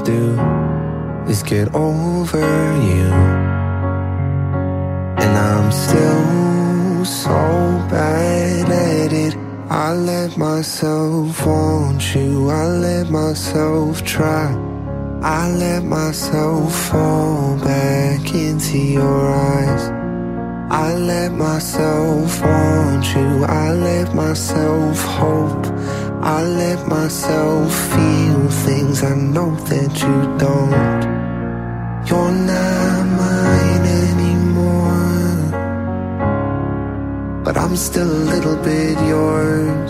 do is get over you. And I'm still so bad at it. I let myself want you, I let myself try, I let myself fall back into your eyes. I let myself want you, I let myself hope, I let myself feel things I know that you don't. You're not mine anymore, but I'm still a little bit yours.